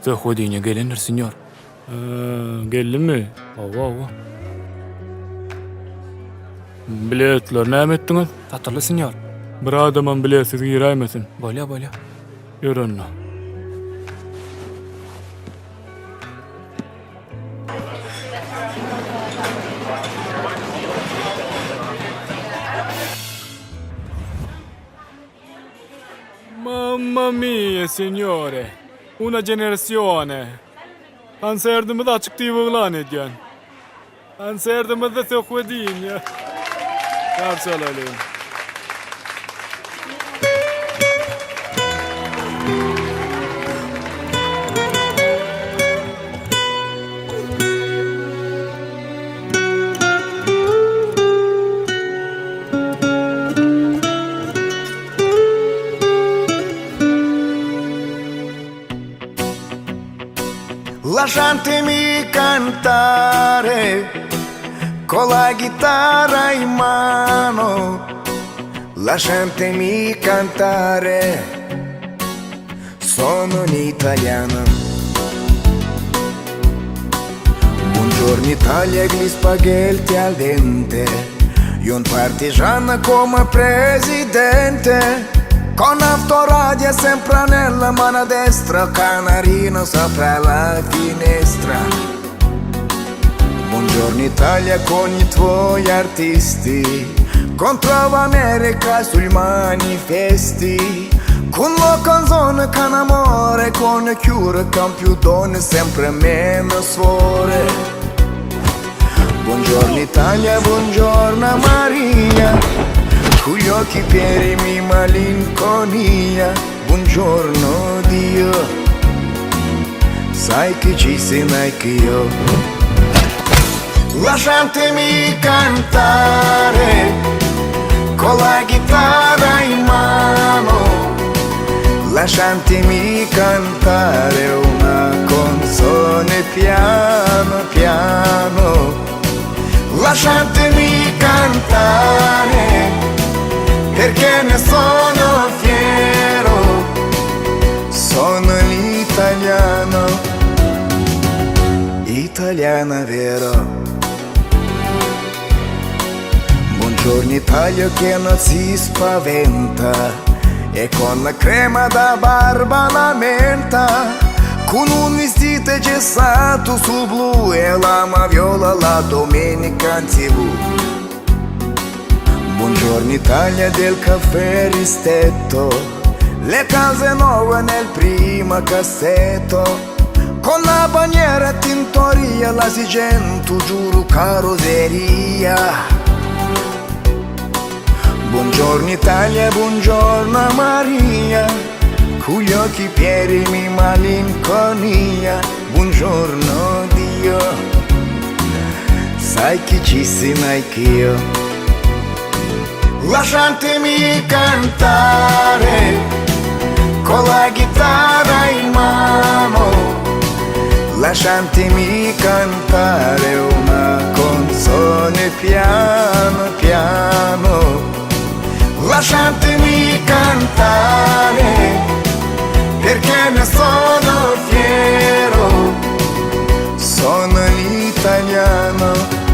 Söhwediňe gelendir, sinyor. Geldimi? Awa. Biletler näme etdiňiz? Tatırlı sinyor. Bir adamam biletsiz girämesin. Bolya. Ýörenme. Mamma mia, signore. Una generazione. Konsertimiz açyk diýip oglan edýän. Konsertimizde söhwediň ya. Garşalaýyn. Lasciatemi cantare con la chitarra in mano, lasciatemi cantare, sono un italiano. Buongiorno Italia, gli spaghetti al dente, io un partigiano come presidente. Con autoradio sempre nella mano destra, canarino sopra la finestra. Buongiorno Italia con i tuoi artisti, contro l'America sui manifesti. Con la canzone, con amore, con cure, con più donne, sempre meno suore. Buongiorno Italia, buongiorno Maria, con gli occhi pieni mi malinconia. Buongiorno Dio, sai che ci sei anche io. Lasciatemi cantare con la chitarra in mano, lasciatemi cantare una canzone piano piano. Lasciatemi cantare perché ne sono fiero, sono l'italiano, italiana vero. Buongiorno Italia che non si spaventa e con la crema da barba la menta, con un vestito gessato su blu e la viola la domenica in TV. Buongiorno Italia del caffè ristretto, le case nuove nel primo cassetto, con la bandiera tintoria, la Sigento, giuro carrozzeria. Buongiorno Italia, buongiorno Maria, con gli occhi pieni mi malinconia. Buongiorno Dio, sai che ci sei anch'io. Lasciatemi cantare con la chitarra in mano, lasciatemi cantare una canzone piano piano. Lasciatemi cantare perché ne sono fiero, sono l'italiano,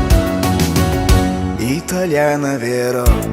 italiana vero.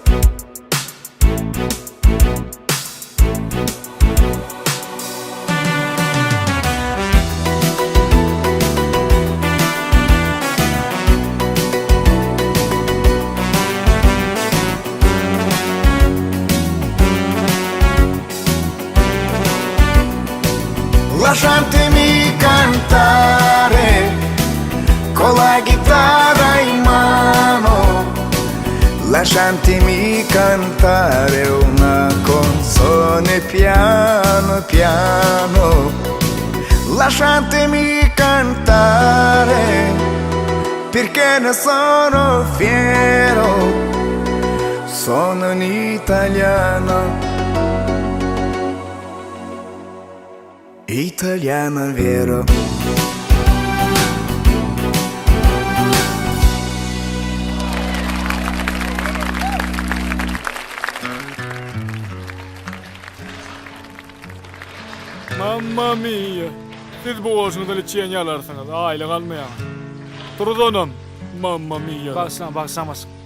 Lasciatemi cantare con la chitarra in mano, lasciatemi cantare una canzone piano piano. Lasciatemi cantare perché ne sono fiero, sono un italiano, italiano vero. Mamma mia, Siz bu oluşunuza içiyen yalarsınız. Aile kalmayan. Trudonum. Mamma mia. Baksan baksamaz.